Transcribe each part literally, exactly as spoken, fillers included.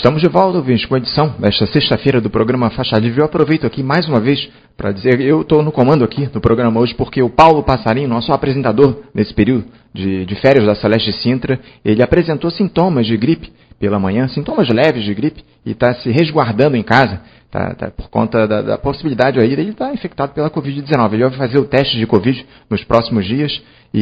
Estamos de volta, ouvintes, com a edição desta sexta-feira do programa Faixa Livre. Eu aproveito aqui mais uma vez para dizer, eu estou no comando aqui do programa hoje porque o Paulo Passarinho, nosso apresentador nesse período de, de férias da Celeste Sintra, ele apresentou sintomas de gripe pela manhã, sintomas leves de gripe, e está se resguardando em casa, tá, tá, por conta da, da possibilidade aí dele estar infectado pela covid dezenove. Ele vai fazer o teste de Covid nos próximos dias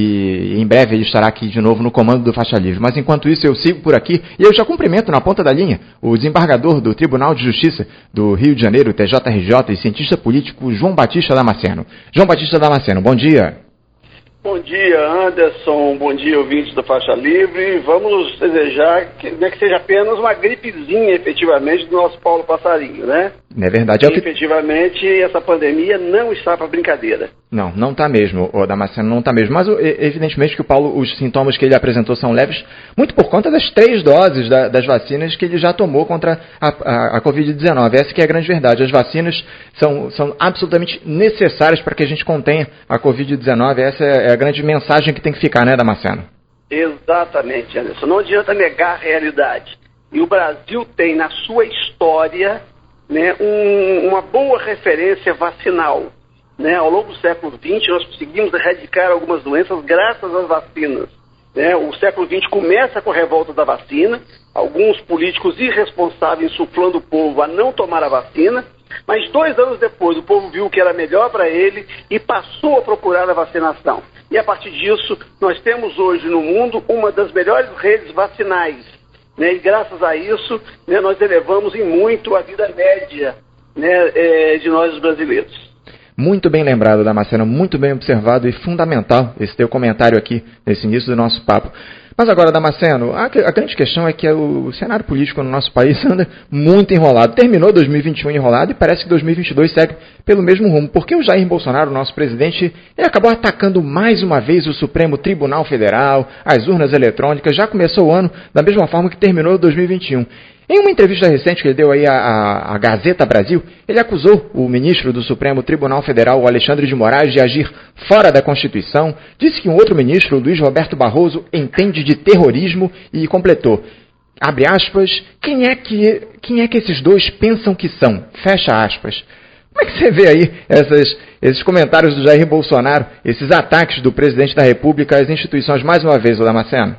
e em breve ele estará aqui de novo no comando do Faixa Livre. Mas enquanto isso eu sigo por aqui e eu já cumprimento na ponta da linha o desembargador do Tribunal de Justiça do Rio de Janeiro, T J R J, e cientista político João Batista Damasceno. João Batista Damasceno, bom dia. Bom dia, Anderson. Bom dia, ouvintes do Faixa Livre. Vamos desejar que, né, que seja apenas uma gripezinha, efetivamente, do nosso Paulo Passarinho, né? É verdade. É que... Efetivamente, essa pandemia não está para brincadeira. Não, não está mesmo, o Damasceno, não está mesmo. Mas, evidentemente, que o Paulo, os sintomas que ele apresentou são leves, muito por conta das três doses da, das vacinas que ele já tomou contra a, a, a covid dezenove. Essa que é a grande verdade. As vacinas são, são absolutamente necessárias para que a gente contenha a covid dezenove. Essa é a grande mensagem que tem que ficar, né, Damasceno? Exatamente, Anderson. Não adianta negar a realidade. E o Brasil tem na sua história, né, um, uma boa referência vacinal. Né? Ao longo do século vinte, nós conseguimos erradicar algumas doenças graças às vacinas. Né? O século vinte começa com a revolta da vacina, alguns políticos irresponsáveis insuflando o povo a não tomar a vacina, mas dois anos depois o povo viu que era melhor para ele e passou a procurar a vacinação. E a partir disso, nós temos hoje no mundo uma das melhores redes vacinais. Né? E graças a isso, né, nós elevamos em muito a vida média, né, é, de nós os brasileiros. Muito bem lembrado, Damasceno, muito bem observado e fundamental esse teu comentário aqui nesse início do nosso papo. Mas agora, Damasceno, a, a grande questão é que o cenário político no nosso país anda muito enrolado. Terminou dois mil e vinte e um enrolado e parece que dois mil e vinte e dois segue pelo mesmo rumo, porque o Jair Bolsonaro, nosso presidente, ele acabou atacando mais uma vez o Supremo Tribunal Federal, as urnas eletrônicas. Já começou o ano da mesma forma que terminou dois mil e vinte e um. Em uma entrevista recente que ele deu aí à, à Gazeta Brasil, ele acusou o ministro do Supremo Tribunal Federal, o Alexandre de Moraes, de agir fora da Constituição, disse que um outro ministro, o Luiz Roberto Barroso, entende de terrorismo e completou, abre aspas, quem é que, quem é que esses dois pensam que são? Fecha aspas. Como é que você vê aí essas, esses comentários do Jair Bolsonaro, esses ataques do presidente da República às instituições, mais uma vez, o Damasceno?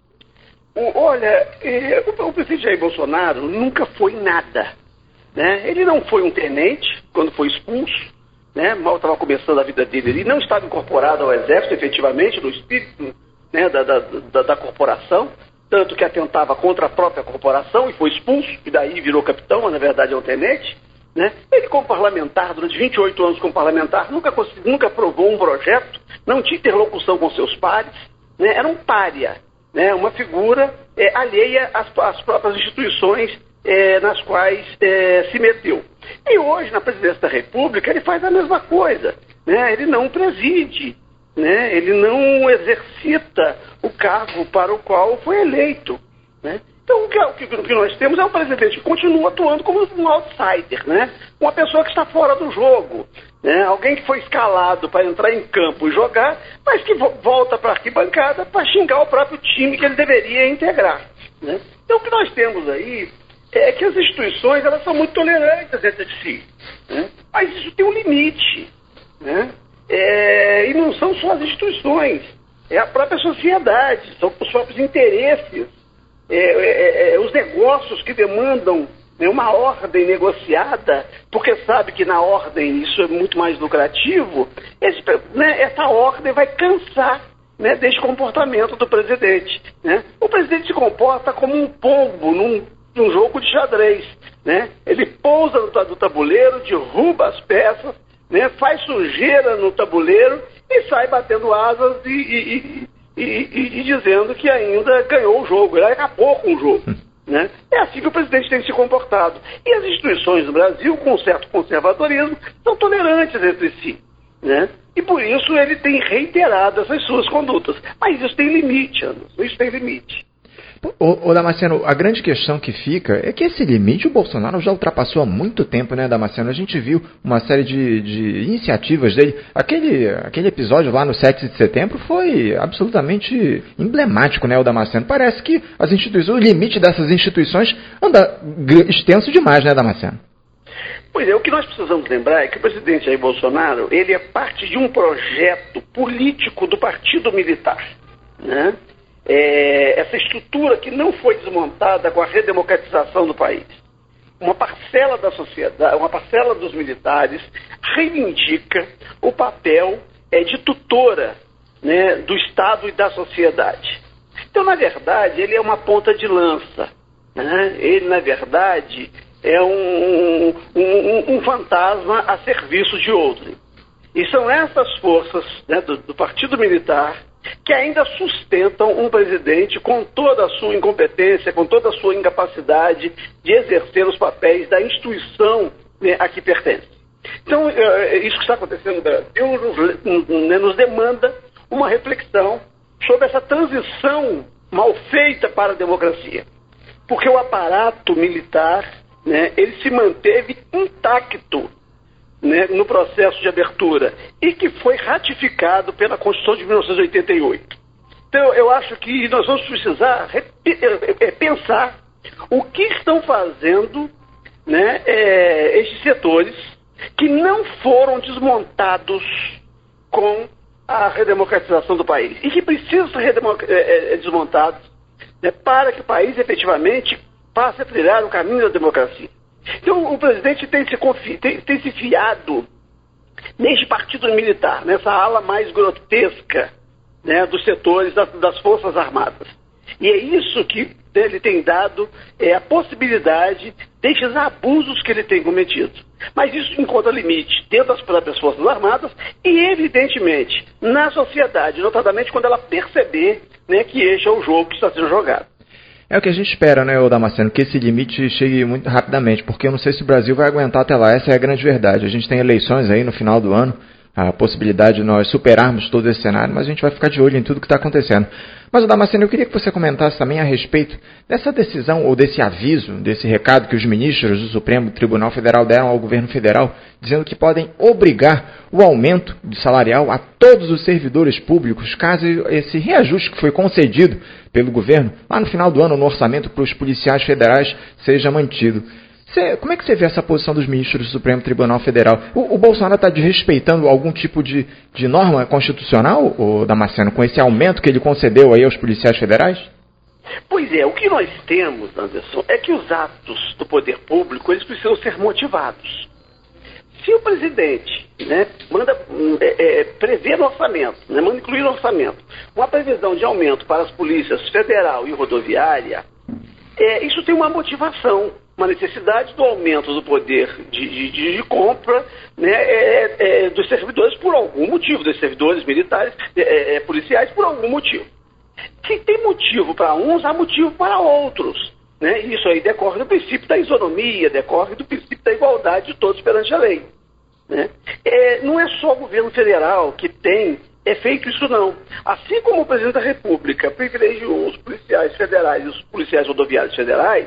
Olha, eh, o, o presidente Jair Bolsonaro nunca foi nada. Né? Ele não foi um tenente quando foi expulso, né? Mal estava começando a vida dele. Ele não estava incorporado ao Exército, efetivamente, no espírito, né, da, da, da, da corporação, tanto que atentava contra a própria corporação e foi expulso, e daí virou capitão, mas na verdade é um tenente. Né? Ele, como parlamentar, durante vinte e oito anos como parlamentar, nunca, nunca aprovou um projeto, não tinha interlocução com seus pares, né? Era um pária. Né, uma figura é, alheia às, às próprias instituições é, nas quais é, se meteu. E hoje, na presidência da República, ele faz a mesma coisa. Né, ele não preside, né, ele não exercita o cargo para o qual foi eleito. Né. Então, o que, o que nós temos é um presidente que continua atuando como um outsider, né, uma pessoa que está fora do jogo. Né? Alguém que foi escalado para entrar em campo e jogar, mas que vo- volta para a arquibancada para xingar o próprio time que ele deveria integrar. Né? Então o que nós temos aí é que as instituições elas são muito tolerantes entre si. Né? Mas isso tem um limite. Né? É, e não são só as instituições, é a própria sociedade, são os próprios interesses, é, é, é, os negócios que demandam uma ordem negociada, porque sabe que na ordem isso é muito mais lucrativo, esse, né, essa ordem vai cansar, né, desse comportamento do presidente. Né? O presidente se comporta como um pombo num, num jogo de xadrez. Né? Ele pousa no, no tabuleiro, derruba as peças, né, faz sujeira no tabuleiro e sai batendo asas e, e, e, e, e dizendo que ainda ganhou o jogo, ele acabou com o jogo. Né? É assim que o presidente tem se comportado. E as instituições do Brasil, com um certo conservadorismo, são tolerantes entre si. Né? E por isso ele tem reiterado essas suas condutas. Mas isso tem limite, Anderson, isso tem limite. Ô, ô Damasceno, a grande questão que fica é que esse limite o Bolsonaro já ultrapassou há muito tempo, né, Damasceno? A gente viu uma série de, de iniciativas dele. Aquele, aquele episódio lá no sete de setembro foi absolutamente emblemático, né, o Damasceno? Parece que as instituições, o limite dessas instituições anda extenso demais, né, Damasceno? Pois é, o que nós precisamos lembrar é que o presidente Jair Bolsonaro, ele é parte de um projeto político do Partido Militar, né? É, essa estrutura que não foi desmontada com a redemocratização do país. Uma parcela da sociedade, uma parcela dos militares reivindica o papel é, de tutora, né, do Estado e da sociedade. Então, na verdade, ele é uma ponta de lança, né? Ele, na verdade, é um, um, um fantasma a serviço de outro. E são essas forças, né, do, do Partido Militar que ainda sustentam um presidente com toda a sua incompetência, com toda a sua incapacidade de exercer os papéis da instituição, né, a que pertence. Então, isso que está acontecendo no Brasil nos, né, nos demanda uma reflexão sobre essa transição mal feita para a democracia. Porque o aparato militar, né, ele se manteve intacto, né, no processo de abertura e que foi ratificado pela Constituição de mil novecentos e oitenta e oito. Então, eu acho que nós vamos precisar pensar o que estão fazendo, né, é, estes setores que não foram desmontados com a redemocratização do país e que precisam ser é, é, desmontados, né, para que o país efetivamente passe a trilhar o caminho da democracia. Então, o presidente tem se, confi- tem, tem se fiado neste partido militar, nessa ala mais grotesca, né, dos setores das, das Forças Armadas. E é isso que ele tem dado é, a possibilidade destes abusos que ele tem cometido. Mas isso encontra limite dentro das próprias Forças Armadas e, evidentemente, na sociedade, notadamente quando ela perceber, né, que este é o jogo que está sendo jogado. É o que a gente espera, né, Damasceno, que esse limite chegue muito rapidamente, porque eu não sei se o Brasil vai aguentar até lá, essa é a grande verdade. A gente tem eleições aí no final do ano, a possibilidade de nós superarmos todo esse cenário, mas a gente vai ficar de olho em tudo que está acontecendo. Mas, Damasceno, eu queria que você comentasse também a respeito dessa decisão, ou desse aviso, desse recado que os ministros do Supremo Tribunal Federal deram ao governo federal, dizendo que podem obrigar o aumento de salarial a todos os servidores públicos, caso esse reajuste que foi concedido pelo governo, lá no final do ano, no orçamento para os policiais federais, seja mantido. Você, como é que você vê essa posição dos ministros do Supremo Tribunal Federal? O, o Bolsonaro está desrespeitando algum tipo de, de norma constitucional, ô Damasceno, com esse aumento que ele concedeu aí aos policiais federais? Pois é, o que nós temos, Anderson, é que os atos do poder público, eles precisam ser motivados. Se o presidente, né, manda é, é, prever no orçamento, né, manda incluir no orçamento, uma previsão de aumento para as polícias federal e rodoviária, é, isso tem uma motivação, uma necessidade do aumento do poder de, de, de compra, né, é, é, dos servidores por algum motivo, dos servidores militares, é, é, policiais por algum motivo. Se tem motivo para uns, há motivo para outros. Né? Isso aí decorre do princípio da isonomia, decorre do princípio da igualdade de todos perante a lei. Né? É, não é só o governo federal que tem é feito isso, não. Assim como o presidente da República privilegiou os policiais federais e os policiais rodoviários federais,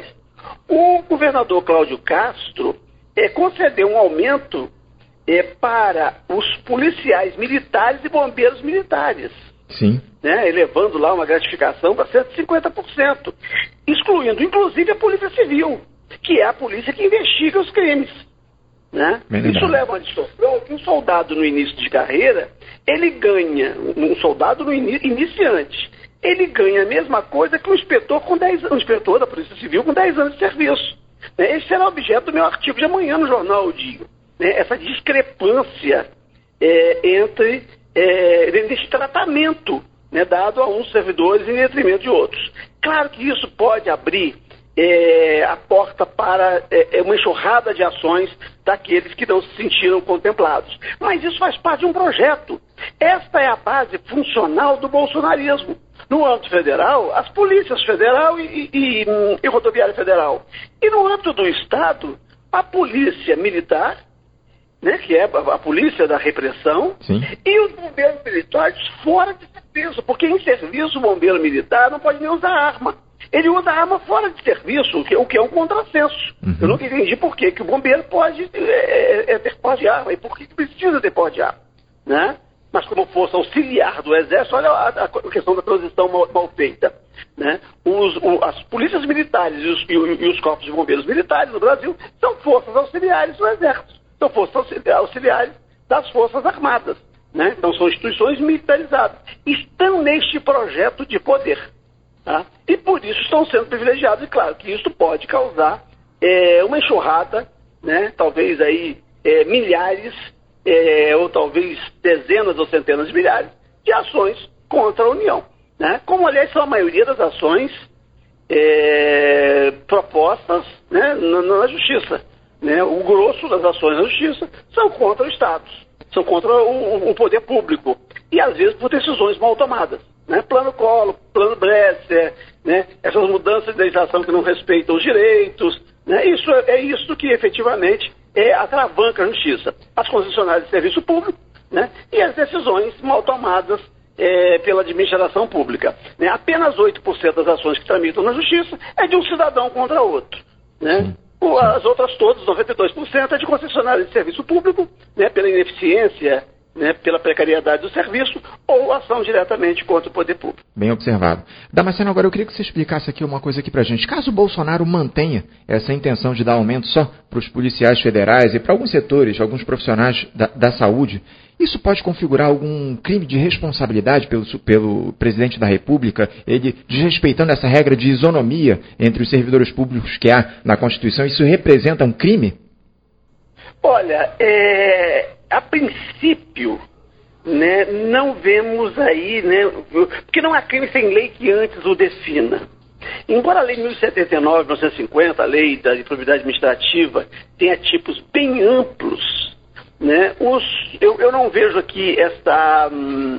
o governador Cláudio Castro é, concedeu um aumento é, para os policiais militares e bombeiros militares. Sim. Né, elevando lá uma gratificação para cento e cinquenta por cento, excluindo inclusive a Polícia Civil, que é a polícia que investiga os crimes. Né? Isso leva a distorção que um soldado no início de carreira, ele ganha, um soldado no in, iniciante, ele ganha a mesma coisa que um inspetor, com dez, um inspetor da Polícia Civil com dez anos de serviço. Né? Esse será objeto do meu artigo de amanhã no jornal, eu digo. Né? Essa discrepância é, entre é, esse tratamento, né, dado a uns servidores em detrimento de outros. Claro que isso pode abrir é, a porta para é, uma enxurrada de ações daqueles que não se sentiram contemplados. Mas isso faz parte de um projeto. Esta é a base funcional do bolsonarismo. No âmbito federal, as polícias federal e, e, e, e rodoviária federal. E no âmbito do Estado, a polícia militar, né, que é a, a polícia da repressão, sim, e os bombeiros militares fora de serviço, porque em serviço o bombeiro militar não pode nem usar arma. Ele usa a arma fora de serviço, o que, o que é um contrassenso. Uhum. Eu nunca entendi por que que o bombeiro pode é, é, ter porte de arma e por que que precisa ter porte de arma, né? Mas como força auxiliar do Exército, olha a, a questão da transição mal, mal feita, né? Os, o, as polícias militares e os, e, e os corpos de bombeiros militares no Brasil são forças auxiliares do Exército, são forças auxiliares das Forças Armadas, né? Então são instituições militarizadas. Estão neste projeto de poder. Tá? E por isso estão sendo privilegiados, e claro que isso pode causar é, uma enxurrada, né? Talvez aí é, milhares, é, ou talvez dezenas ou centenas de milhares de ações contra a União, né? Como aliás são a maioria das ações é, propostas, né, na, na Justiça, né? O grosso das ações na Justiça são contra o Estado, são contra o, o poder público, e às vezes por decisões mal tomadas. Né? Plano Collor, Plano Bresser, né? Essas mudanças de legislação que não respeitam os direitos, né? Isso é, é isso que efetivamente é, atravanca a justiça. As concessionárias de serviço público, né? E as decisões mal tomadas é, pela administração pública. Né? Apenas oito por cento das ações que tramitam na justiça é de um cidadão contra outro. Né? As outras todas, noventa e dois por cento, é de concessionárias de serviço público, né? Pela ineficiência, né, pela precariedade do serviço, ou ação diretamente contra o poder público. Bem observado. Damasceno, agora eu queria que você explicasse aqui uma coisa aqui pra gente. Caso o Bolsonaro mantenha essa intenção de dar aumento só para os policiais federais e para alguns setores, alguns profissionais da, da saúde, isso pode configurar algum crime de responsabilidade pelo, pelo presidente da República, ele desrespeitando essa regra de isonomia entre os servidores públicos que há na Constituição? Isso representa um crime? Olha, é... a princípio, né, não vemos aí, né, porque não há crime sem lei que antes o defina. Embora a lei mil e setenta e nove, mil novecentos e cinquenta, a lei da improbidade administrativa, tenha tipos bem amplos, né, os, eu, eu não vejo aqui esta, hum,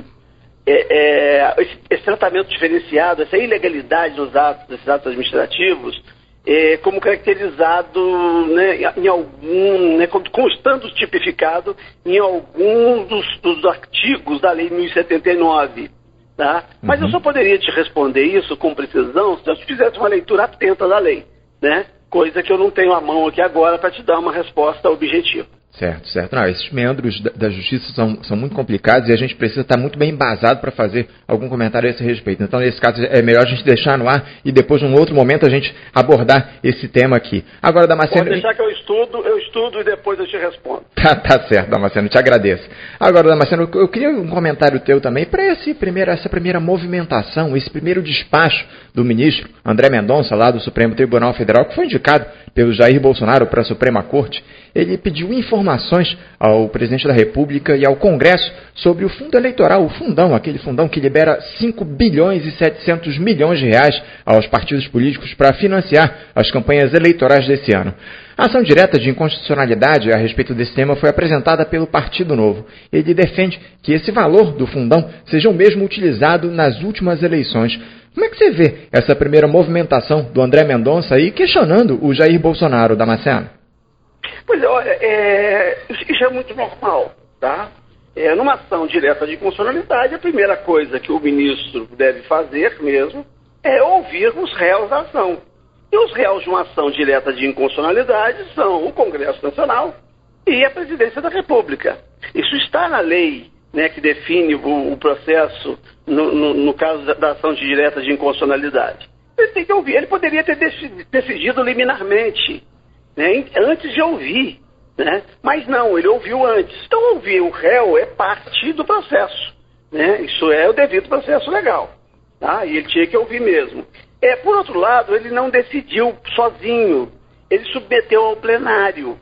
é, é, esse, esse tratamento diferenciado, essa ilegalidade nos atos, nesses atos administrativos, É, como caracterizado, né, em algum, né, como estando tipificado em algum dos, dos artigos da lei mil e setenta e nove, tá? Mas uhum. eu só poderia te responder isso com precisão se eu fizesse uma leitura atenta da lei, né? Coisa que eu não tenho à mão aqui agora para te dar uma resposta objetiva. Certo, certo. Não, esses meandros da, da justiça são, são muito complicados e a gente precisa estar muito bem embasado para fazer algum comentário a esse respeito. Então, nesse caso, é melhor a gente deixar no ar e depois, num outro momento, a gente abordar esse tema aqui. Agora, Damasceno... Pode deixar que eu estudo, eu estudo e depois eu te respondo. Tá, tá certo, Damasceno, te agradeço. Agora, Damasceno, eu queria um comentário teu também para esse primeiro, essa primeira movimentação, esse primeiro despacho do ministro André Mendonça, lá do Supremo Tribunal Federal, que foi indicado pelo Jair Bolsonaro para a Suprema Corte. Ele pediu informações ao presidente da República e ao Congresso sobre o fundo eleitoral, o fundão, aquele fundão que libera cinco bilhões e setecentos milhões de reais aos partidos políticos para financiar as campanhas eleitorais desse ano. A ação direta de inconstitucionalidade a respeito desse tema foi apresentada pelo Partido Novo. Ele defende que esse valor do fundão seja o mesmo utilizado nas últimas eleições. Como é que você vê essa primeira movimentação do André Mendonça aí questionando o Jair Bolsonaro, Damasceno? Pois é, olha, é, isso é muito normal, tá? É, numa ação direta de inconstitucionalidade, a primeira coisa que o ministro deve fazer mesmo é ouvir os réus da ação. E os réus de uma ação direta de inconstitucionalidade são o Congresso Nacional e a Presidência da República. Isso está na lei, né, que define o, o processo no, no, no caso da, da ação de direta de inconstitucionalidade. Ele tem que ouvir. Ele poderia ter decidido liminarmente, né, antes de ouvir, né? Mas não, ele ouviu antes. Então, ouvir o réu é parte do processo, né? Isso é o devido processo legal, tá? E ele tinha que ouvir mesmo. É, por outro lado, ele não decidiu sozinho, ele submeteu ao plenário,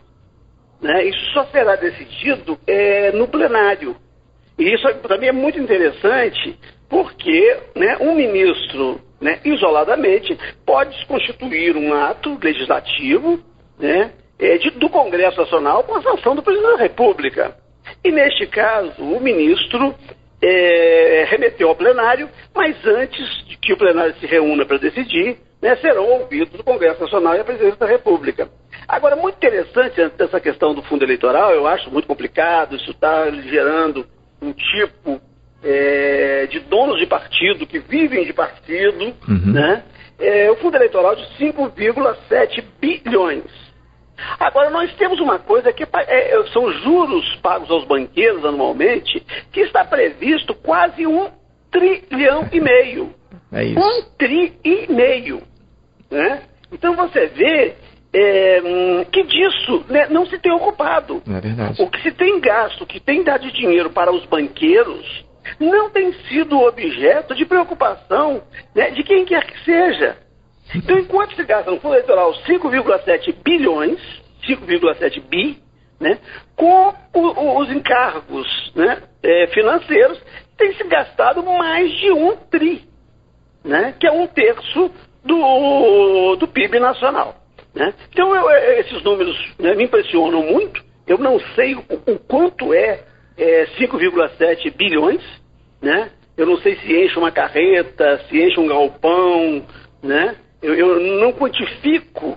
né? Isso só será decidido é, no plenário. E isso também é muito interessante, porque, né, um ministro, né, isoladamente pode constituir um ato legislativo, né, é, de, do Congresso Nacional com a sanção do Presidente da República. E neste caso, o ministro é, remeteu ao plenário, mas antes de que o plenário se reúna para decidir, né, serão ouvidos o Congresso Nacional e a Presidência da República. Agora, muito interessante essa questão do fundo eleitoral, eu acho muito complicado, isso está gerando um tipo é, de donos de partido que vivem de partido, uhum. né? é, o fundo eleitoral de cinco vírgula sete bilhões. Agora, nós temos uma coisa que é, são juros pagos aos banqueiros anualmente, que está previsto quase um trilhão e meio. É isso. Um tri e meio. Né? Então você vê é, que disso, né, não se tem ocupado. É verdade. O que se tem gasto, o que tem dado de dinheiro para os banqueiros, não tem sido objeto de preocupação, né, de quem quer que seja. Então, enquanto se gasta no fundo eleitoral cinco vírgula sete bilhões, cinco vírgula sete bi, né, com o, o, os encargos, né, é, financeiros, tem se gastado mais de um tri, né, que é um terço do, do P I B nacional. Né? Então, eu, esses números, né, me impressionam muito. Eu não sei o, o quanto é, é cinco vírgula sete bilhões, né? Eu não sei se enche uma carreta, se enche um galpão, né? Eu, eu não quantifico,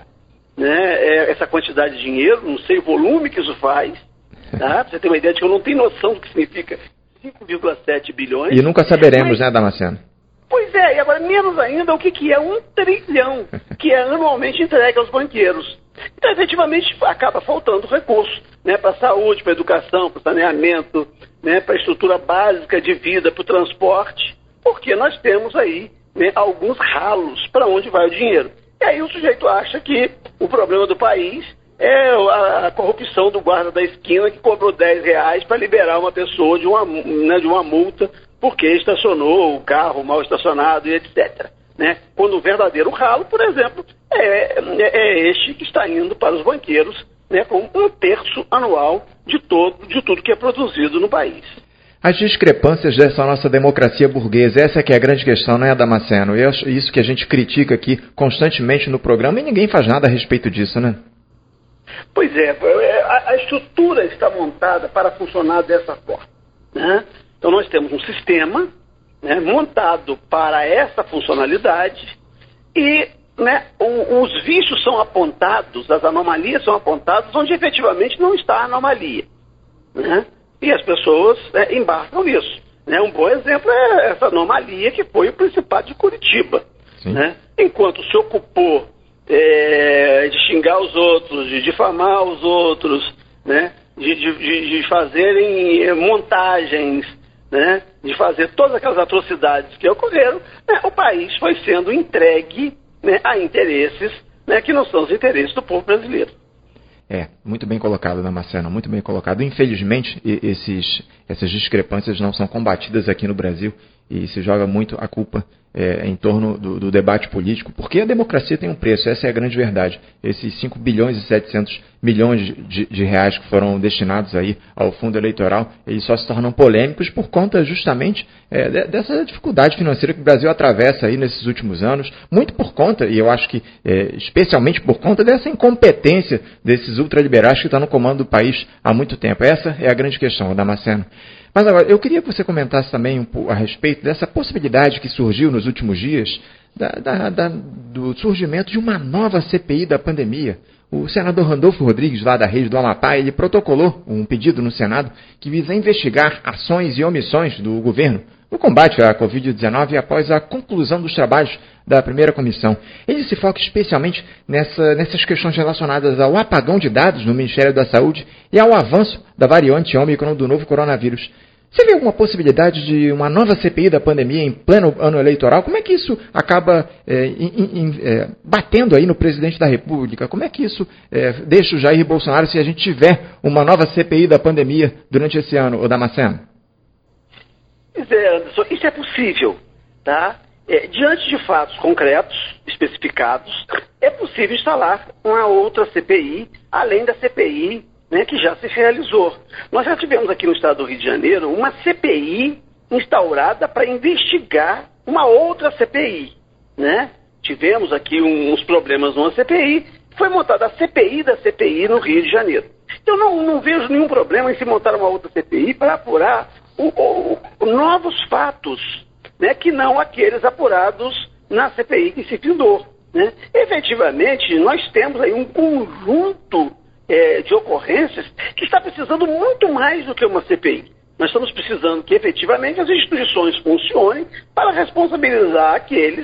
né, essa quantidade de dinheiro, não sei o volume que isso faz, tá? Pra você ter uma ideia de que eu não tenho noção do que significa cinco vírgula sete bilhões. E nunca saberemos, mas, né, Damasceno? Pois é, e agora menos ainda o que, que é um trilhão, que é anualmente entregue aos banqueiros. Então, efetivamente, acaba faltando recurso, né, para a saúde, para a educação, para o saneamento, né, para a estrutura básica de vida, para o transporte, porque nós temos aí, né, alguns ralos para onde vai o dinheiro. E aí o sujeito acha que o problema do país é a, a corrupção do guarda da esquina que cobrou dez reais para liberar uma pessoa de uma, né, de uma multa porque estacionou o carro mal estacionado e etcétera. Né? Quando o verdadeiro ralo, por exemplo, é, é, é este que está indo para os banqueiros, né, com um terço anual de, todo, de tudo que é produzido no país. As discrepâncias dessa nossa democracia burguesa, essa que é a grande questão, não é, Damasceno? E isso que a gente critica aqui constantemente no programa e ninguém faz nada a respeito disso, né? Pois é, a, a estrutura está montada para funcionar dessa forma. Né? Então nós temos um sistema, né, montado para essa funcionalidade e, né, o, os vícios são apontados, as anomalias são apontadas onde efetivamente não está a anomalia. Né? E as pessoas, né, embarcam nisso. Né? Um bom exemplo é essa anomalia que foi o Principado de Curitiba. Né? Enquanto se ocupou é, de xingar os outros, de difamar os outros, né? de, de, de fazerem montagens, né? De fazer todas aquelas atrocidades que ocorreram, né? O país foi sendo entregue, né, a interesses, né, que não são os interesses do povo brasileiro. É, muito bem colocado, Damasceno, muito bem colocado. Infelizmente, esses, essas discrepâncias não são combatidas aqui no Brasil e se joga muito a culpa é, em torno do, do debate político, porque a democracia tem um preço, essa é a grande verdade. Esses cinco bilhões e setecentos milhões de, de reais que foram destinados aí ao fundo eleitoral, eles só se tornam polêmicos por conta justamente é, dessa dificuldade financeira que o Brasil atravessa aí nesses últimos anos, muito por conta, e eu acho que é, especialmente por conta dessa incompetência desses ultraliberais que estão no comando do país há muito tempo. Essa é a grande questão, Damasceno. Mas agora, eu queria que você comentasse também um pouco a respeito dessa possibilidade que surgiu nos últimos dias da, da, da, do surgimento de uma nova C P I da pandemia. O senador Randolfo Rodrigues, lá da Rede do Amapá, ele protocolou um pedido no Senado que visa investigar ações e omissões do governo no combate à covid dezenove após a conclusão dos trabalhos da primeira comissão. Ele se foca especialmente nessa, nessas questões relacionadas ao apagão de dados no Ministério da Saúde e ao avanço da variante Ômicron do novo coronavírus. Você vê alguma possibilidade de uma nova C P I da pandemia em pleno ano eleitoral? Como é que isso acaba é, in, in, é, batendo aí no presidente da República? Como é que isso é, deixa o Jair Bolsonaro se a gente tiver uma nova C P I da pandemia durante esse ano, ô Damasceno? Pois é, Anderson, isso é possível, tá? É, diante de fatos concretos, especificados, é possível instalar uma outra C P I, além da C P I, né, que já se realizou. Nós já tivemos aqui no estado do Rio de Janeiro uma C P I instaurada para investigar uma outra C P I. Né? Tivemos aqui um, uns problemas numa C P I, foi montada a C P I da C P I no Rio de Janeiro. Então não, não vejo nenhum problema em se montar uma outra C P I para apurar o, o, o, novos fatos, né, que não aqueles apurados na C P I que se findou. Né? Efetivamente, nós temos aí um conjunto É, de ocorrências que está precisando muito mais do que uma C P I. Nós estamos precisando que efetivamente as instituições funcionem para responsabilizar aqueles,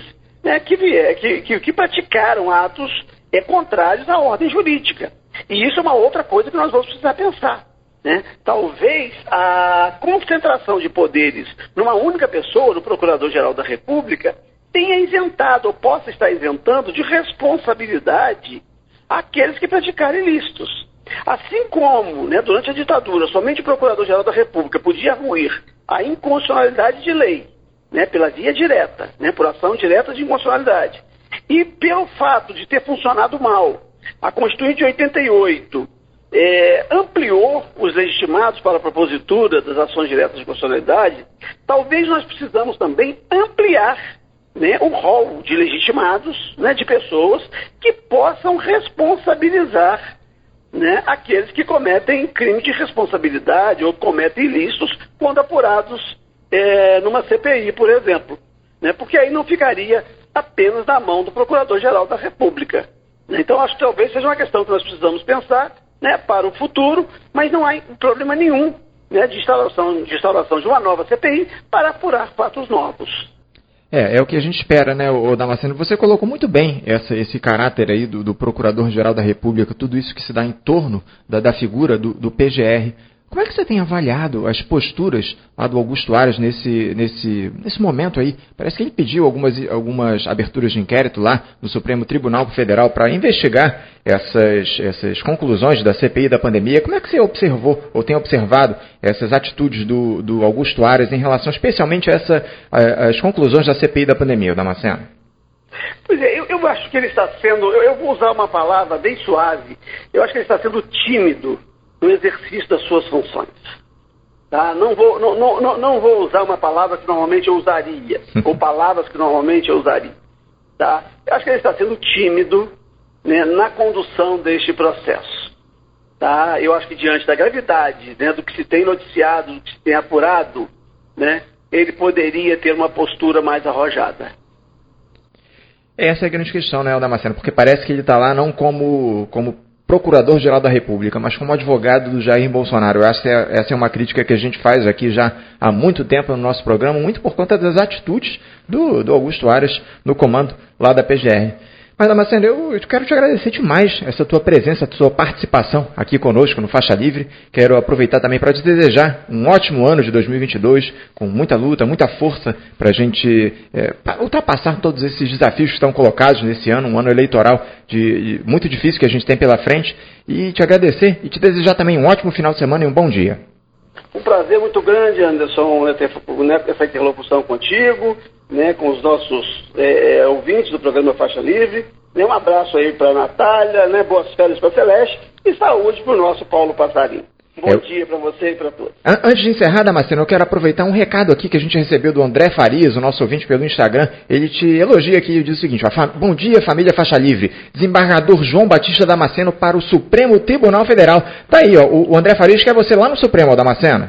né, que, vier, que, que, que praticaram atos é, contrários à ordem jurídica. E isso é uma outra coisa que nós vamos precisar pensar. Né? Talvez a concentração de poderes numa única pessoa, no Procurador-Geral da República, tenha isentado ou possa estar isentando de responsabilidade aqueles que praticarem ilícitos. Assim como, né, durante a ditadura, somente o Procurador-Geral da República podia ruir a inconstitucionalidade de lei, né, pela via direta, né, por ação direta de inconstitucionalidade. E pelo fato de ter funcionado mal, a Constituinte de oitenta e oito é, ampliou os legitimados para a propositura das ações diretas de constitucionalidade, talvez nós precisamos também ampliar, né, o rol de legitimados, né, de pessoas que possam responsabilizar, né, aqueles que cometem crime de responsabilidade ou cometem ilícitos quando apurados é, numa C P I, por exemplo. Né, porque aí não ficaria apenas na mão do Procurador-Geral da República. Né, então, acho que talvez seja uma questão que nós precisamos pensar, né, para o futuro, mas não há problema nenhum, né, de, instalação, de instauração de uma nova C P I para apurar fatos novos. É, é o que a gente espera, né, ô Damasceno? Você colocou muito bem essa, esse caráter aí do, do Procurador-Geral da República, tudo isso que se dá em torno da, da figura do, do P G R. Como é que você tem avaliado as posturas lá do Augusto Aras nesse, nesse, nesse momento aí? Parece que ele pediu algumas, algumas aberturas de inquérito lá no Supremo Tribunal Federal para investigar essas, essas conclusões da C P I da pandemia. Como é que você observou ou tem observado essas atitudes do, do Augusto Aras em relação especialmente a essa, a, as conclusões da C P I da pandemia, Damasceno? Pois é, eu, eu acho que ele está sendo, eu, eu vou usar uma palavra bem suave, eu acho que ele está sendo tímido no exercício das suas funções. Tá? Não, vou, não, não, não vou usar uma palavra que normalmente eu usaria, ou palavras que normalmente eu usaria. Tá? Eu acho que ele está sendo tímido, né, na condução deste processo. Tá? Eu acho que diante da gravidade, né, do que se tem noticiado, do que se tem apurado, né, ele poderia ter uma postura mais arrojada. Essa é a grande questão, né, Damasceno? Porque parece que ele está lá não como... como Procurador-Geral da República, mas como advogado do Jair Bolsonaro. Eu acho que essa é uma crítica que a gente faz aqui já há muito tempo no nosso programa, muito por conta das atitudes do, do Augusto Aras no comando lá da P G R. Mas, Damasceno, eu quero te agradecer demais essa tua presença, a tua participação aqui conosco no Faixa Livre. Quero aproveitar também para te desejar um ótimo ano de dois mil e vinte e dois, com muita luta, muita força para a gente é, ultrapassar todos esses desafios que estão colocados nesse ano, um ano eleitoral de, de, muito difícil que a gente tem pela frente. E te agradecer e te desejar também um ótimo final de semana e um bom dia. Um prazer muito grande, Anderson, né, ter essa interlocução contigo, né, com os nossos é, ouvintes do programa Faixa Livre. Né, um abraço aí para a Natália, né, boas férias para a Celeste e saúde para o nosso Paulo Passarinho. Bom eu... dia para você e para todos. Antes de encerrar, Damasceno, eu quero aproveitar um recado aqui que a gente recebeu do André Farias, o nosso ouvinte pelo Instagram. Ele te elogia aqui e diz o seguinte: bom dia, família Faixa Livre. Desembargador João Batista Damasceno para o Supremo Tribunal Federal. Tá aí, ó, o André Farias quer você lá no Supremo, Damasceno.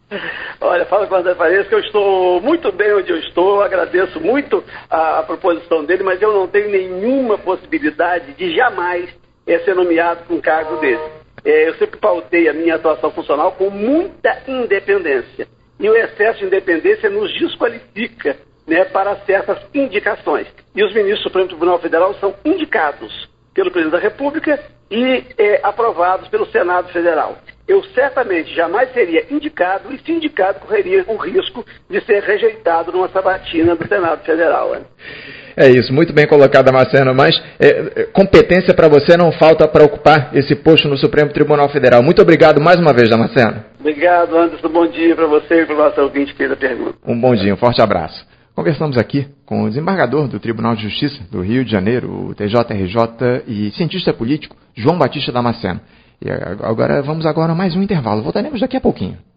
Olha, fala com o André Farias que eu estou muito bem onde eu estou, agradeço muito a, a proposição dele, mas eu não tenho nenhuma possibilidade de jamais é, ser nomeado com um cargo desse. É, eu sempre pautei a minha atuação funcional com muita independência. E o excesso de independência nos desqualifica, né, para certas indicações. E os ministros do Supremo Tribunal Federal são indicados pelo Presidente da República e é, aprovados pelo Senado Federal. Eu certamente jamais seria indicado e, se indicado, correria o risco de ser rejeitado numa sabatina do Senado Federal. Né? É isso, muito bem colocado, Damasceno, mas é, competência para você não falta para ocupar esse posto no Supremo Tribunal Federal. Muito obrigado mais uma vez, Damasceno. Obrigado, Anderson. Bom dia para você e para o nosso ouvinte que fez a pergunta. Um bom dia, um forte abraço. Conversamos aqui com o desembargador do Tribunal de Justiça do Rio de Janeiro, o T J R J, e cientista político João Batista Damasceno. E agora vamos agora a mais um intervalo. Voltaremos daqui a pouquinho.